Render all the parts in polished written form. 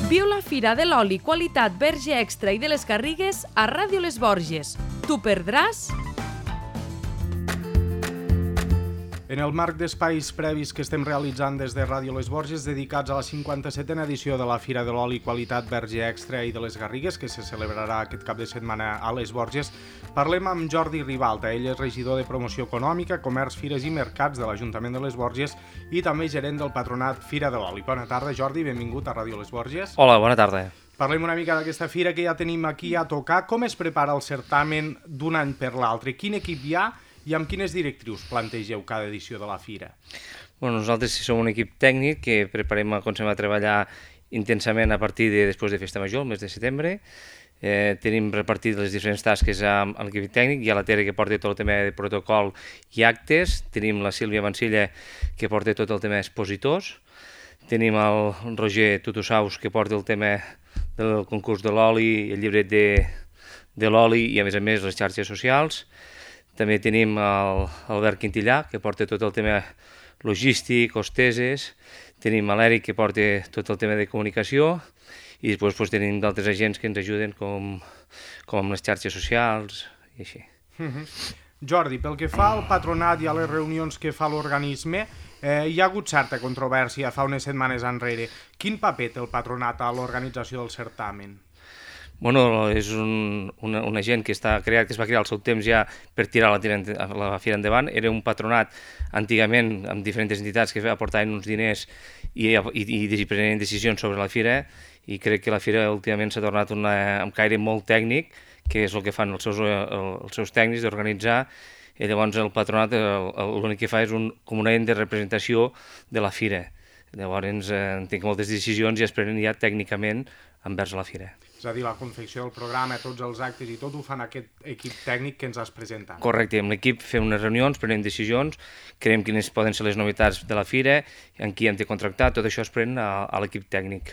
Viu la Fira de l'Oli Qualitat Verge Extra i de les Garrigues a Ràdio Les Borges. T'ho perdràs? En el marc d'espais previs que estem realitzant des de Ràdio Les Borges dedicats a la 57a edició de la Fira de l'Oli Qualitat Verge Extra i de les Garrigues, que se celebrarà aquest cap de setmana a Les Borges, parlem amb Jordi Ribalta. Ell és regidor de Promoció Econòmica, Comerç, Fires i Mercats de l'Ajuntament de Les Borges i també gerent del patronat Fira de l'Oli. Bona tarda, Jordi, benvingut a Ràdio Les Borges. Hola, bona tarda. Parlem una mica d'aquesta fira que ja tenim aquí a tocar. Com es prepara el certamen d'un any per l'altre? Quin equip hi ha i amb quines directrius plantegeu cada edició de la fira? Bueno, nosaltres som un equip tècnic que comencem a treballar intensament a partir de després de Festa Major, el mes de setembre. Tenim repartit les diferents tasques amb l'equip tècnic. Hi ha la Tere que porta tot el tema de protocol i actes. Tenim la Sílvia Mancilla que porta tot el tema d'expositors. Tenim el Roger Tutusaus que porta el tema del concurs de l'oli, el llibret de l'oli i a més les xarxes socials. També tenim l'Albert Quintillà, que porta tot el tema logístic, hosteses. Tenim l'Eric, que porta tot el tema de comunicació. I després tenim d'altres agents que ens ajuden, com amb les xarxes socials i així. Jordi, pel que fa al patronat i a les reunions que fa l'organisme, hi ha hagut certa controvèrsia fa unes setmanes enrere. Quin paper té el patronat a l'organització del certamen? Bueno, és un agent que es va crear al seu temps ja per tirar la fira endavant. Era un patronat antigament amb diferents entitats que aportaven uns diners i prenien decisions sobre la fira, i crec que la fira últimament s'ha tornat amb caire molt tècnic, que és el que fan els seus tècnics d'organitzar, i llavors el patronat l'únic que fa és com un ent de representació de la fira. Llavors entenc que moltes decisions ja es prenen ja tècnicament envers la fira. És a dir, la confecció del programa, tots els actes i tot ho fan aquest equip tècnic que ens has presentat. Correcte, amb l'equip fem unes reunions, prenem decisions, creiem quines poden ser les novetats de la fira, en qui hem de contractar, tot això es pren a l'equip tècnic.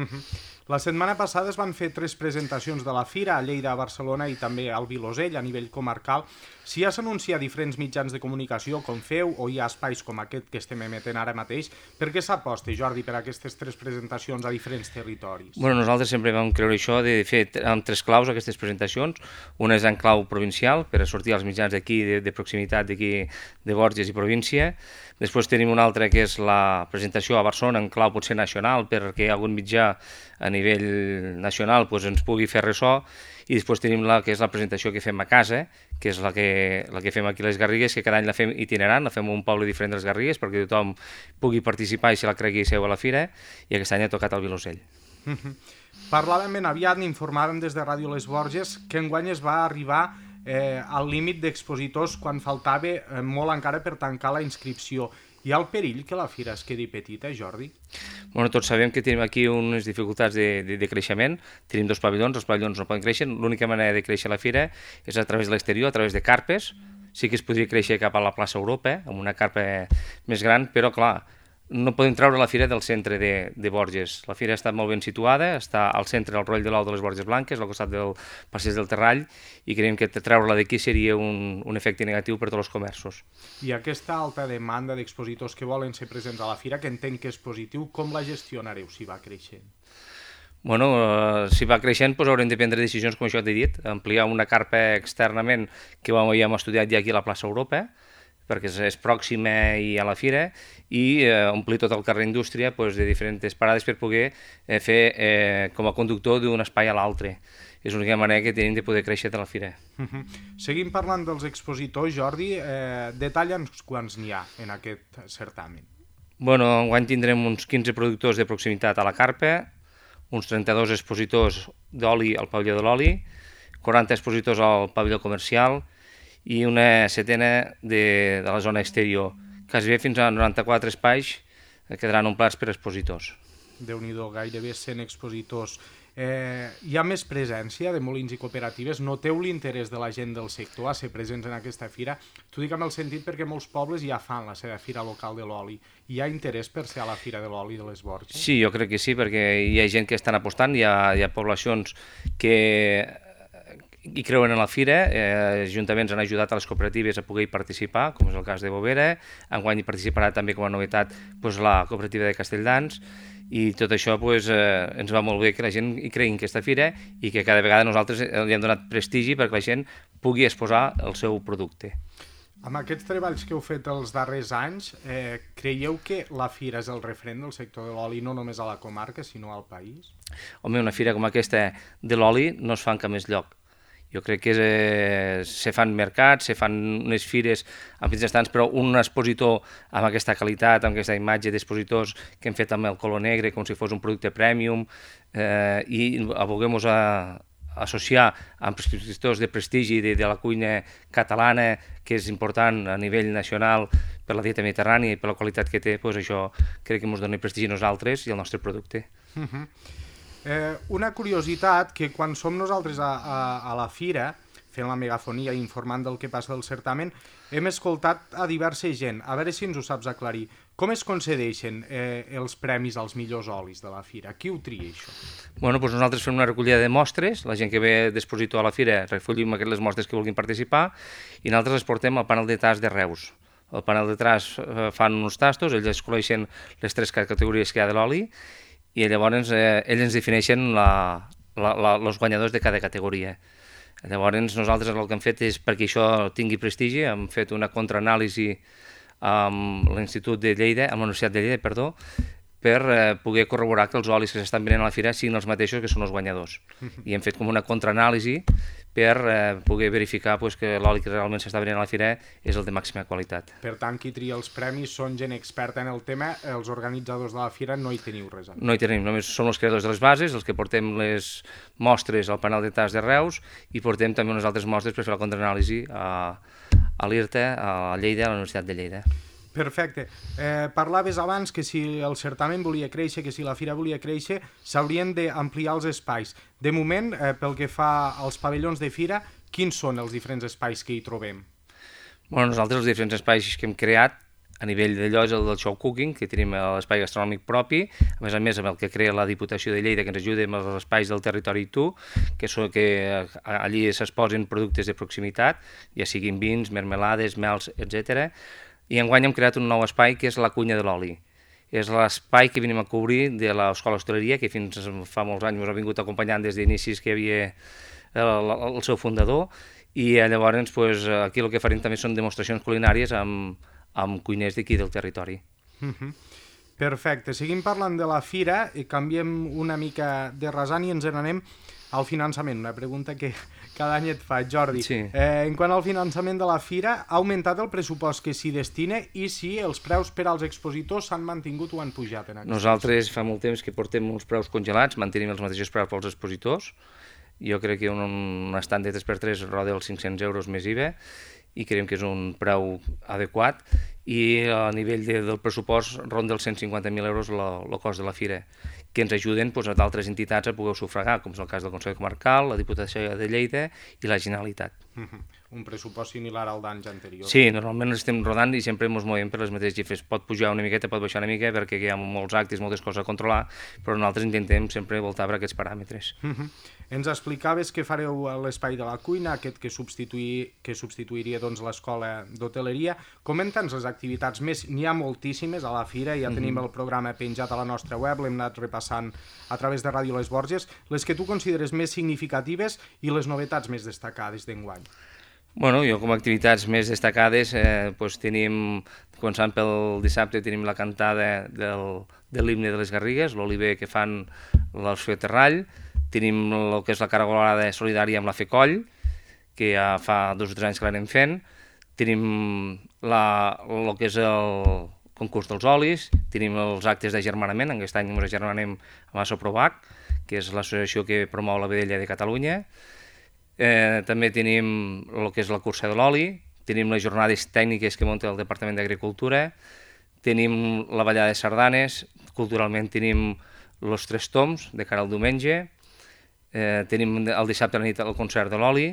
La setmana passada es van fer 3 presentacions de la fira, a Lleida, a Barcelona i també al Vilosell, a nivell comarcal. Si ja s'anuncia a diferents mitjans de comunicació, com feu, o hi ha espais com aquest que estem emetent ara mateix, per què s'aposta, Jordi, per aquestes 3 presentacions a diferents territoris? Bueno, nosaltres sempre vam creure això de fer amb 3 claus aquestes presentacions. Una és en clau provincial, per a sortir als mitjans d'aquí, de proximitat d'aquí, de Borges i província. Després tenim una altra que és la presentació a Barcelona en clau potser nacional, perquè algun mitjà a nivell nacional ens pugui fer ressò, i després tenim la que és la presentació que fem a casa, que és la que fem aquí a les Garrigues, que cada any la fem itinerant, la fem en un poble diferent de les Garrigues perquè tothom pugui participar i se la cregui seu a la fira, i aquest any ha tocat al Vilosell. Parlàvem ben aviat, n'informàvem des de Ràdio Les Borges, que enguany es va arribar al límit d'expositors quan faltava molt encara per tancar la inscripció. Hi ha el perill que la fira es quedi petita, Jordi? Bueno, tots sabem que tenim aquí unes dificultats de creixement. Tenim 2 pavellons, els pavellons no poden créixer. L'única manera de créixer la fira és a través de l'exterior, a través de carpes. Sí que es podria créixer cap a la plaça Europa, amb una carpa més gran, però clar, no podem treure la fira del centre de Borges. La fira està molt ben situada, està al centre del Roll de l'Ou de les Borges Blanques, al costat del Passeig del Terrall, i creiem que treure-la d'aquí seria un efecte negatiu per tots els comerços. I aquesta alta demanda d'expositors que volen ser presents a la fira, que entenc que és positiu, com la gestionareu si va creixent? Bueno, si va creixent haurem de prendre decisions, com això t'he dit, ampliar una carpa externament que ja hem estudiat ja aquí a la plaça Europa, perquè és pròxima i a la fira, i omplir tot el carrer Indústria de diferents parades per poder fer com a conductor d'un espai a l'altre. És l'única manera que tenim de poder créixer de la fira. Seguim parlant dels expositors, Jordi. Detalla'ns quants n'hi ha en aquest certamen. Bueno, enguany tindrem uns 15 productors de proximitat a la carpa, uns 32 expositors d'oli al pavelló de l'oli, 40 expositors al pavelló comercial, i una setena de la zona exterior. Quasi fins a 94 espais quedaran omplets per expositors. Déu-n'hi-do, gairebé 100 expositors. Hi ha més presència de molins i cooperatives? Noteu l'interès de la gent del sector a ser presents en aquesta fira? T'ho dic amb el sentit perquè molts pobles ja fan la seva fira local de l'oli. Hi ha interès per ser a la fira de l'oli de les Borges? Sí, jo crec que sí, perquè hi ha gent que estan apostant, hi ha poblacions que hi creuen en la fira, ajuntaments han ajudat a les cooperatives a poder participar, com és el cas de Bovera, enguany hi participarà també com a novetat la cooperativa de Castelldans, i tot això ens va molt bé que la gent hi cregui en aquesta fira i que cada vegada nosaltres li hem donat prestigi perquè la gent pugui exposar el seu producte. Amb aquests treballs que heu fet els darrers anys, creieu que la fira és el referent del sector de l'oli no només a la comarca, sinó al país? Home, una fira com aquesta de l'oli no es fa en cap més lloc. Jo crec que se fan mercats, se fan unes fires amb petits estants, però un expositor amb aquesta qualitat, amb aquesta imatge d'expositors que hem fet amb el color negre, com si fos un producte premium, i volguem-nos associar amb expositors de prestigi de la cuina catalana, que és important a nivell nacional per la dieta mediterrània i per la qualitat que té, doncs això crec que ens dona prestigi a nosaltres i al nostre producte. Una curiositat, que quan som nosaltres a la fira, fent la megafonia i informant del que passa del certamen, hem escoltat a diversa gent. A veure si ens ho saps aclarir. Com es concedeixen els premis als millors olis de la fira? Qui ho tria, això? Bueno, doncs nosaltres fem una recollida de mostres, la gent que ve d'expositor a la fira recollim les mostres que vulguin participar i nosaltres les portem al panel de tas de Reus. El panel de tas fan uns tastos, ells escolleixen les 3 categories que hi ha de l'oli i llavors ells ens defineixen els guanyadors de cada categoria. Llavors nosaltres el que hem fet és, perquè això tingui prestigi, hem fet una contraanàlisi amb l'Institut de Lleida, amb la Universitat de Lleida, perdó, per poder corroborar que els olis que s'estan venent a la fira siguin els mateixos que són els guanyadors. I hem fet com una contraanàlisi per poder verificar que l'oli que realment s'està venent a la fira és el de màxima qualitat. Per tant, qui tria els premis són gent experta en el tema, els organitzadors de la fira no hi teniu res a dir. No hi tenim, només som els creadors de les bases, els que portem les mostres al panel de tas de Reus i portem també unes altres mostres per fer la contraanàlisi a l'IRTA, a Lleida, a la Universitat de Lleida. Perfecte. Parlaves abans que si el certamen volia créixer, que si la fira volia créixer, s'haurien d'ampliar els espais. De moment, pel que fa als pavellons de fira, quins són els diferents espais que hi trobem? Bueno, nosaltres els diferents espais que hem creat a nivell d'allò és el del show cooking, que tenim l'espai gastronòmic propi, a més amb el que crea la Diputació de Lleida, que ens ajuda amb els espais del territori Tu, que allí s'exposen productes de proximitat, ja siguin vins, mermelades, mels, etc. I enguany hem creat un nou espai que és la cuina de l'oli. És l'espai que venim a cobrir de l'Escola d'Hostaleria, que fins fa molts anys ens ha vingut acompanyant des d'inicis que hi havia el seu fundador, i llavors aquí el que farem també són demostracions culinàries amb cuiners d'aquí del territori. Perfecte. Seguim parlant de la fira i canviem una mica de rasant i ens n'anem al finançament. Una pregunta que cada any et faig, Jordi. Sí. En quant al finançament de la fira, ha augmentat el pressupost que s'hi destina i si els preus per als expositors s'han mantingut o han pujat? Nosaltres fa molt temps que portem uns preus congelats, mantenim els mateixos preus pels expositors. Jo crec que un estant de 3x3 roda els 500 euros més IVA i creiem que és un preu adequat i a nivell del pressupost ronda els 150.000 euros el cost de la fira, que ens ajuden a d'altres entitats a poder sufragar, com és el cas del Consell Comarcal, la Diputació de Lleida i la Generalitat. Un pressupost similar al d'anys anteriors. Sí, normalment estem rodant i sempre ens movem per les mateixes xifres. Pot pujar una miqueta, pot baixar una mica, perquè hi ha molts actes, moltes coses a controlar, però nosaltres intentem sempre voltar per aquests paràmetres. Ens explicaves que fareu l'espai de la cuina, aquest que substituiria l'escola d'hoteleria. Comenta'ns les activitats més, n'hi ha moltíssimes a la fira, ja tenim el programa penjat a la nostra web, l'hem anat repassant a través de Ràdio Les Borges, les que tu consideres més significatives i les novetats més destacades d'enguany. Bueno, jo com a activitats més destacades tenim, començant pel dissabte, tenim la cantada de l'himne de les Garrigues, l'oliver que fan l'Orfeó Terrall, tenim el que és la caragolada solidària amb la FECOLL, que ja fa 2 o 3 anys que l'anem fent, tenim el que és el concurs dels olis, tenim els actes d'agermanament, aquest any ens agermanem amb Assoprovac, que és l'associació que promou la vedella de Catalunya. També tenim el que és la cursa de l'oli, tenim les jornades tècniques que munta el Departament d'Agricultura, tenim la ballada de sardanes, culturalment tenim els 3 toms de cara al diumenge, tenim el dissabte a la nit el concert de l'oli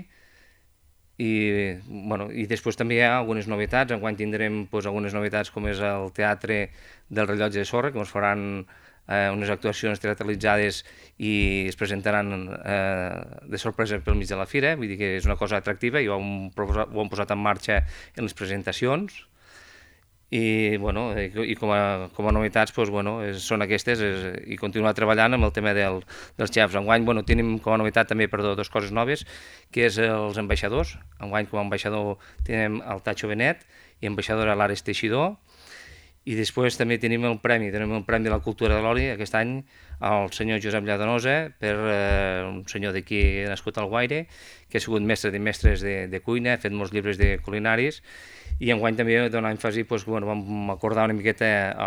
i després també hi ha algunes novetats. Enguany tindrem algunes novetats com és el Teatre del Rellotge de Sorra, que ens faran unes actuacions teatralitzades i es presentaran de sorpresa pel mig de la fira, vull dir que és una cosa atractiva i ho hem posat en marxa en les presentacions i com a novetats són aquestes i continuar treballant amb el tema dels xefs. Enguany tenim com a novetat també dues coses noves, que és els ambaixadors. Enguany com a ambaixador tenim el Tacho Benet i ambaixadora l'Ares Teixidor, i després també tenim el premi de la cultura de l'oli aquest any al senyor Josep Lladenosa, per un senyor d'aquí nascut al Guaire, que ha sigut mestre de mestres de cuina, ha fet molts llibres de culinaris, i enguany també donar èmfasi, vam acordar una miqueta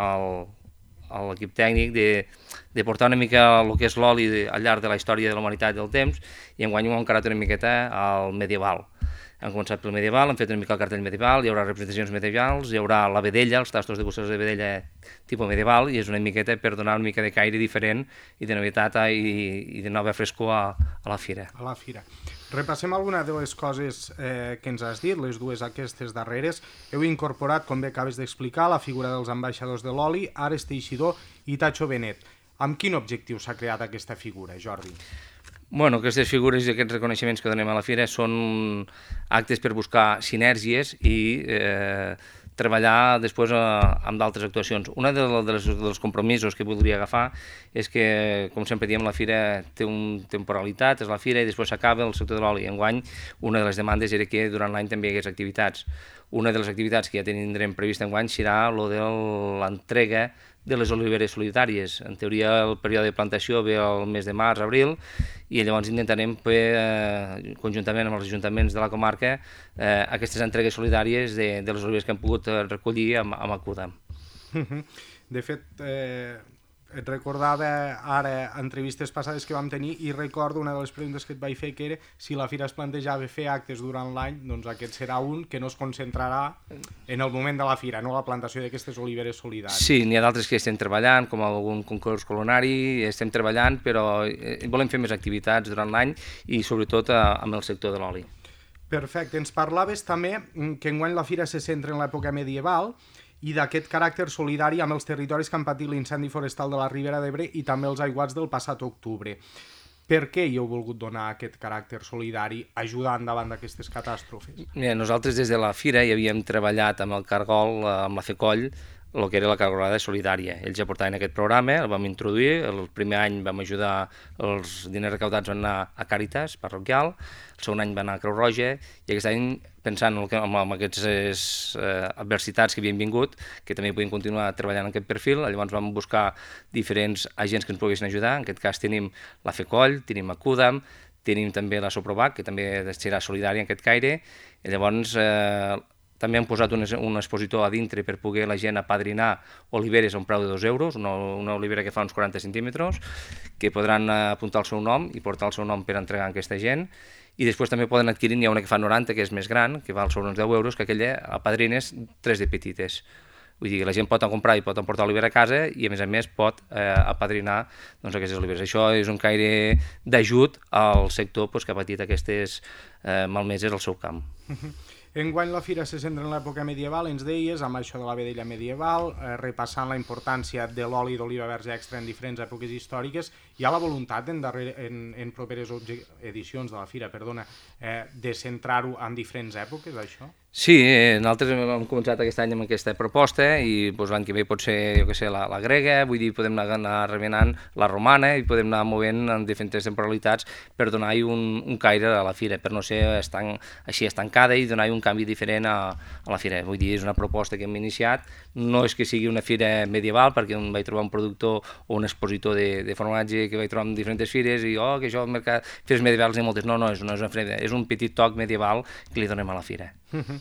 a l'equip tècnic de portar una mica el que és l'oli al llarg de la història de la humanitat del temps, i enguany ho hem encarat una miqueta al medieval. Hem començat pel medieval, hem fet una mica el cartell medieval, hi haurà representacions medievals, hi haurà la vedella, els tastos de busseres de vedella tipus medieval, i és una miqueta per donar una mica de caire diferent i de novetat i de nova frescor a la fira. A la fira. Repassem alguna de les coses que ens has dit, les dues aquestes darreres. Heu incorporat, com bé acabes d'explicar, la figura dels ambaixadors de l'oli, Ares Teixidor i Tacho Benet. Amb quin objectiu s'ha creat aquesta figura, Jordi? Aquestes figures i aquests reconeixements que donem a la fira són actes per buscar sinergies i treballar després amb d'altres actuacions. Un dels compromisos que voldria agafar és que, com sempre diem, la fira té una temporalitat, és la fira, i després s'acaba el sector de l'oli. Enguany, una de les demandes era que durant l'any també hi hagués activitats. Una de les activitats que ja tindrem prevista enguany serà de l'entrega de les oliveres solidàries. En teoria, el període de plantació ve al mes de març, abril, i llavors intentarem, conjuntament amb els ajuntaments de la comarca, aquestes entregues solidàries de les oliveres que hem pogut recollir amb Acudam. De fet, et recordava ara entrevistes passades que vam tenir i recordo una de les preguntes que et vaig fer, que era si la fira es plantejava fer actes durant l'any, doncs aquest serà un que no es concentrarà en el moment de la fira, no la plantació d'aquestes oliveres solidàries. Sí, n'hi ha d'altres que estem treballant, com algun concurs culinari, estem treballant, però volem fer més activitats durant l'any i sobretot amb el sector de l'oli. Perfecte, ens parlaves també que enguany la fira se centra en l'època medieval i d'aquest caràcter solidari amb els territoris que han patit l'incendi forestal de la Ribera d'Ebre i també els aiguats del passat octubre. Per què hi heu volgut donar aquest caràcter solidari ajudant davant d'aquestes catàstrofes? Mira, nosaltres des de la fira hi havíem treballat amb el Cargol, amb la FECOLL, el que era la cargolada solidària. Ells ja portaven aquest programa, el vam introduir, el primer any vam ajudar, els diners recaudats van anar a Càritas parroquial, el segon any van anar a Creu Roja, i aquest any, pensant en aquestes adversitats que havien vingut, que també podien continuar treballant en aquest perfil, llavors vam buscar diferents agents que ens poguessin ajudar. En aquest cas tenim la FECOLL, tenim Acudam, tenim també la Soprovac, que també serà solidària en aquest caire, i llavors també hem posat un expositor a dintre per poder la gent apadrinar oliveres a un preu de 2 euros, una olivera que fa uns 40 centímetres, que podran apuntar el seu nom i portar el seu nom per entregar a aquesta gent, i després també poden adquirir, n'hi ha una que fa 90, que és més gran, que val sobre uns 10 euros, que aquella apadrines 3 de petites. Vull dir que la gent pot comprar i pot emportar olivera a casa i a més pot apadrinar aquestes oliveres. Això és un caire d'ajut al sector que ha patit aquestes malmeses al seu camp. Enguany la fira se centra en l'època medieval, ens deies, amb això de la vedella medieval, repassant la importància de l'oli d'oliva verge extra en diferents èpoques històriques. Hi ha la voluntat en properes edicions de la fira, de centrar-ho en diferents èpoques, això? Sí, nosaltres hem començat aquest any amb aquesta proposta i l'any que ve pot ser, jo què sé, la grega, vull dir, podem anar remenant la romana i podem anar movent en diferents temporalitats per donar-hi un caire a la fira, per no ser així estancada i donar-hi un canvi diferent a la fira. Vull dir, és una proposta que hem iniciat, no és que sigui una fira medieval, perquè vaig trobar un productor o un expositor de formatge que vaig trobar en diferents fires i que això, fires medievals n'hi ha moltes. No, és una fira, és un petit toc medieval que li donem a la fira.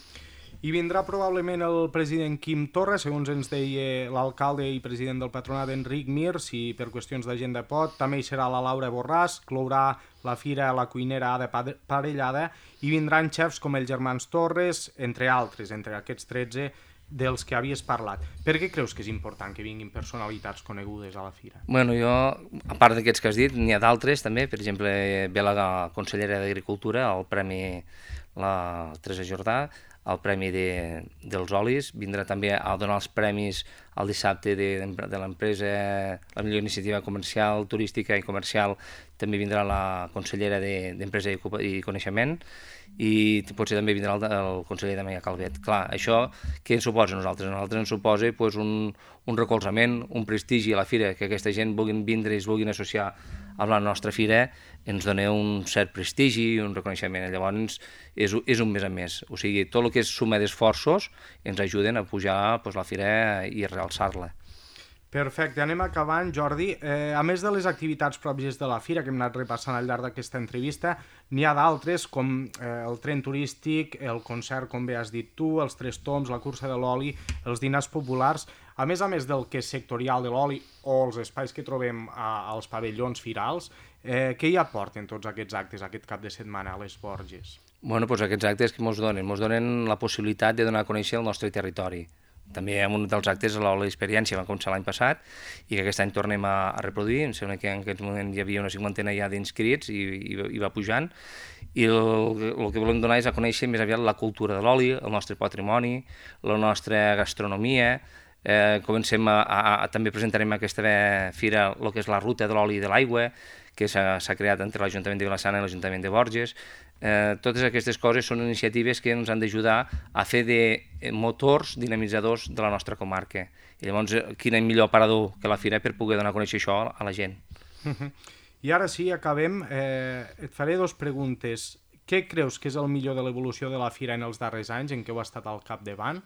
I vindrà probablement el president Quim Torra, segons ens deia l'alcalde i president del patronat Enric Mir, si per qüestions d'agenda pot. També hi serà la Laura Borràs, clourà la fira la cuinera Ada Parellada i vindran xefs com els germans Torres, entre altres, entre aquests 13 dels que havies parlat. Per què creus que és important que vinguin personalitats conegudes a la fira? Jo, a part d'aquests que has dit, n'hi ha d'altres també. Per exemple, ve la consellera d'Agricultura, el Premi la Teresa Jordà, el Premi dels Olis, vindrà també a donar els premis el dissabte de l'empresa, la millor iniciativa comercial, turística i comercial, també vindrà la consellera d'Empresa i Coneixement, i potser també vindrà el conseller Damià Calvet. Clar, això què ens suposa a nosaltres? A nosaltres ens suposa un recolzament, un prestigi a la fira, que aquesta gent vulguin vindre i es vulguin associar amb la nostra fira, ens dona un cert prestigi i un reconeixement. Llavors és un més a més. O sigui, tot el que és suma d'esforços ens ajuden a pujar la fira i a realçar-la. Perfecte, anem acabant, Jordi. A més de les activitats pròpies de la fira que hem anat repassant al llarg d'aquesta entrevista, n'hi ha d'altres com el tren turístic, el concert, com bé has dit tu, els 3 toms, la cursa de l'oli, els dinars populars. A més del que és sectorial de l'oli o els espais que trobem als pavellons firals, què hi aporten tots aquests actes aquest cap de setmana a les Borges? Bueno, doncs aquests actes que ens donen? Ens donen la possibilitat de donar a conèixer el nostre territori. També en un dels actes l'Oli Experiència va començar l'any passat i que aquest any tornem a reproduir. Em sembla que en aquest moment hi havia una 50 ja d'inscrits i va pujant. I el que volem donar és a conèixer més aviat la cultura de l'oli, el nostre patrimoni, la nostra gastronomia. També presentarem a aquesta fira el que és la ruta de l'oli i de l'aigua, que s'ha creat entre l'Ajuntament de Vilassana i l'Ajuntament de Borges. Totes aquestes coses són iniciatives que ens han d'ajudar a fer de motors dinamitzadors de la nostra comarca. I llavors, quin millor aparador que la fira per poder donar a conèixer això a la gent. I ara sí, acabem. Et faré 2 preguntes. Què creus que és el millor de l'evolució de la fira en els darrers anys, en què heu estat al capdavant?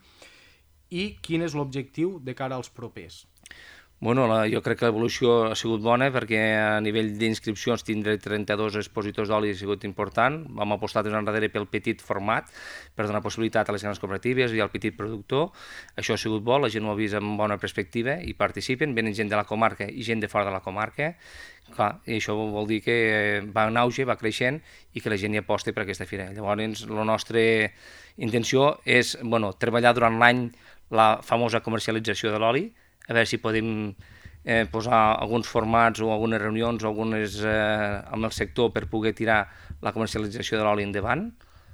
I quin és l'objectiu de cara als propers? Bueno, jo crec que l'evolució ha sigut bona perquè a nivell d'inscripcions tindre 32 expositors d'oli ha sigut important. Vam apostar des d'enrere pel petit format per donar possibilitat a les grans cooperatives i al petit productor. Això ha sigut bo, la gent ho ha vist amb bona perspectiva i participen, venen gent de la comarca i gent de fora de la comarca. Clar, i això vol dir que va en auge, va creixent i que la gent hi aposta per aquesta fira. Llavors, la nostra intenció és treballar durant l'any la famosa comercialització de l'oli, a veure si podem posar alguns formats o algunes reunions o algunes amb el sector per poder tirar la comercialització de l'oli endavant.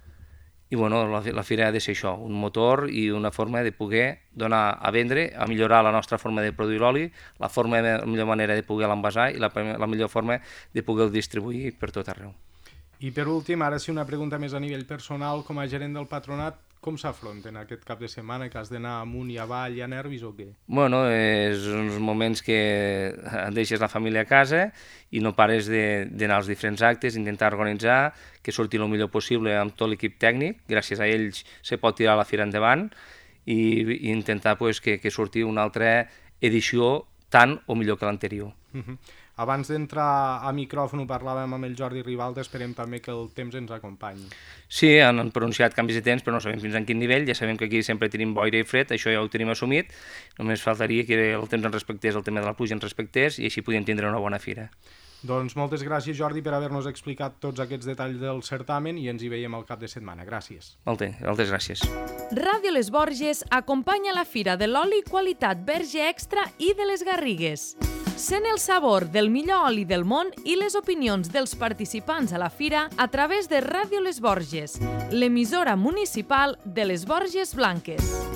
I la fira ha de ser això, un motor i una forma de poder donar a vendre, a millorar la nostra forma de produir l'oli, la millor manera de poder l'envasar i la millor forma de poder distribuir per tot arreu. I per últim, ara sí una pregunta més a nivell personal, com a gerent del patronat, com s'afronten aquest cap de setmana, que has d'anar amunt i avall, hi ha nervis o què? Bueno, és uns moments que deixes la família a casa i no pares d'anar als diferents actes, intentar organitzar, que surti el millor possible amb tot l'equip tècnic, gràcies a ells se pot tirar la fira endavant i intentar que surti una altra edició tant o millor que l'anterior. Abans d'entrar a micròfon ho parlàvem amb el Jordi Ribalta, esperem també que el temps ens acompanyi. Sí, han pronunciat canvis de temps, però no sabem fins a quin nivell, ja sabem que aquí sempre tenim boira i fred, això ja ho tenim assumit, només faltaria que el temps ens respectés, el tema de la pluja ens respectés i així podíem tindre una bona fira. Doncs moltes gràcies, Jordi, per haver-nos explicat tots aquests detalls del certamen i ens hi veiem al cap de setmana. Gràcies. Moltes gràcies. Ràdio Les Borges acompanya la Fira de l'Oli Qualitat Verge Extra i de les Garrigues. Sent el sabor del millor oli del món i les opinions dels participants a la fira a través de Ràdio Les Borges, l'emissora municipal de les Borges Blanques.